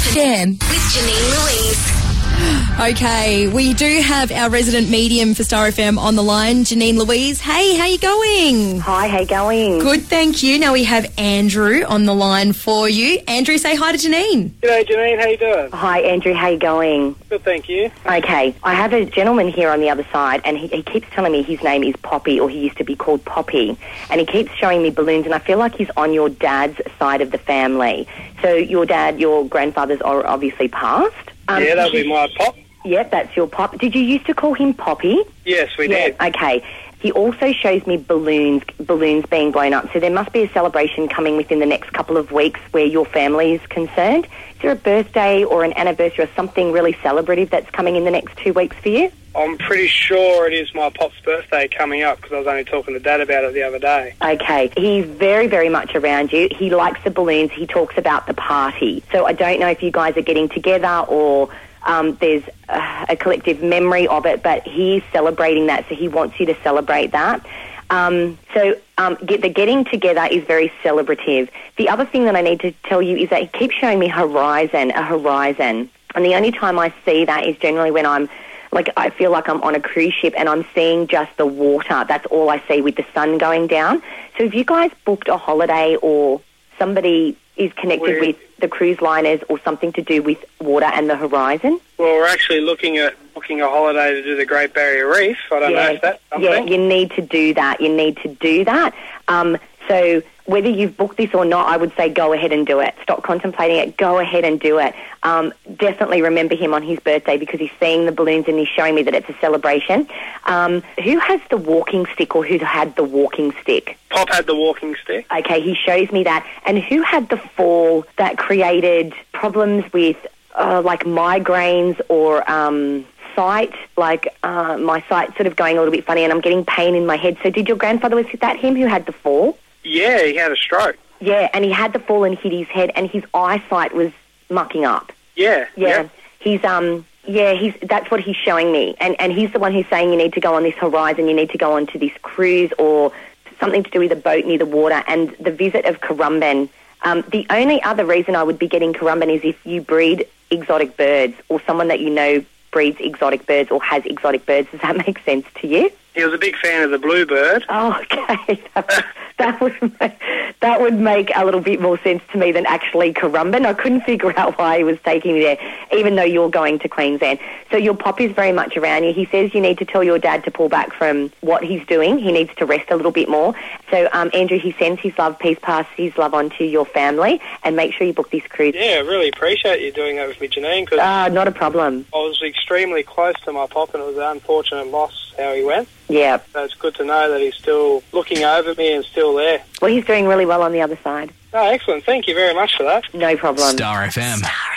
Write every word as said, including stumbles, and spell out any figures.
Jam with Janine Louise. Okay, we do have our resident medium for Star F M on the line, Janine Louise. Hey, how you going? Hi, how you going? Good, thank you. Now we have Andrew on the line for you. Andrew, say hi to Janine. G'day, Janine. How you doing? Hi, Andrew. How you going? Good, thank you. Okay, I have a gentleman here on the other side, and he, he keeps telling me his name is Poppy, or he used to be called Poppy, and he keeps showing me balloons, and I feel like he's on your dad's side of the family. So your dad, your grandfathers are obviously passed. Um, yeah, that'll be my pop. Yep, that's your pop. Did you used to call him Poppy? Yes, we yeah, did. Okay. He also shows me balloons balloons being blown up. So there must be a celebration coming within the next couple of weeks where your family is concerned. Is there a birthday or an anniversary or something really celebrative that's coming in the next two weeks for you? I'm pretty sure it is my pop's birthday coming up because I was only talking to Dad about it the other day. Okay. He's very, very much around you. He likes the balloons. He talks about the party. So I don't know if you guys are getting together or... Um, there's uh, a collective memory of it, but he's celebrating that, so he wants you to celebrate that. Um, so um, get, the getting together is very celebrative. The other thing that I need to tell you is that he keeps showing me horizon, a horizon. And the only time I see that is generally when I'm, like, I feel like I'm on a cruise ship and I'm seeing just the water. That's all I see with the sun going down. So have you guys booked a holiday or somebody is connected We're, with the cruise liners or something to do with water and the horizon? Well, we're actually looking at booking a holiday to do the Great Barrier Reef. I don't yeah, know if that's something. Yeah, you need to do that. You need to do that. Um, so whether you've booked this or not, I would say go ahead and do it. Stop contemplating it. Go ahead and do it. Um, definitely remember him on his birthday because he's seeing the balloons and he's showing me that it's a celebration. Um, who has the walking stick or who had the walking stick? Pop had the walking stick. Okay, he shows me that. And who had the fall that created problems with uh, like migraines or... Um, sight, like uh, my sight sort of going a little bit funny and I'm getting pain in my head. So did your grandfather, was that him who had the fall? Yeah, he had a stroke. Yeah, and he had the fall and hit his head and his eyesight was mucking up. Yeah. Yeah. yeah. He's, um, yeah, he's, that's what he's showing me. And, and he's the one who's saying you need to go on this horizon, you need to go onto this cruise or something to do with a boat near the water and the visit of Currumbin. Um, the only other reason I would be getting Currumbin is if you breed exotic birds or someone that you know breeds exotic birds or has exotic birds. Does that make sense to you? He was a big fan of the bluebird. Oh, okay. That, that would make, that would make a little bit more sense to me than actually Currumbin. I couldn't figure out why he was taking me there, even though you're going to Queensland. So your pop is very much around you. He says you need to tell your dad to pull back from what he's doing. He needs to rest a little bit more. So, um, Andrew, he sends his love, peace, pass his love on to your family, and make sure you book this cruise. Yeah, I really appreciate you doing that with me, Janine, because uh, not a problem. I was extremely close to my pop, and it was an unfortunate loss how he went. Yeah. So it's good to know that he's still looking over me and still there. Well, he's doing really well on the other side. Oh, excellent. Thank you very much for that. No problem. Star F M. Star